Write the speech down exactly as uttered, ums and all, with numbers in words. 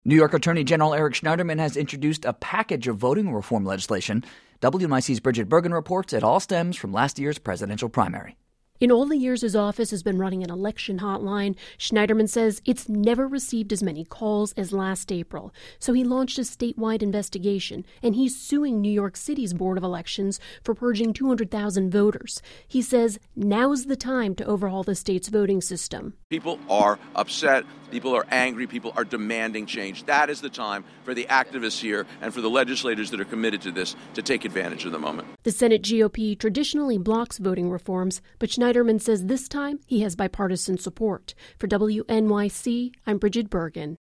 New York Attorney General Eric Schneiderman has introduced a package of voting reform legislation. W N Y C's Bridget Bergen reports it all stems from last year's presidential primary. In all the years his office has been running an election hotline, Schneiderman says it's never received as many calls as last April. So he launched a statewide investigation, and he's suing New York City's Board of Elections for purging two hundred thousand voters. He says now's the time to overhaul the state's voting system. People are upset. People are angry. People are demanding change. That is the time for the activists here and for the legislators that are committed to this to take advantage of the moment. The Senate G O P traditionally blocks voting reforms, but Schneiderman says this time he has bipartisan support. For W N Y C, I'm Bridget Bergen.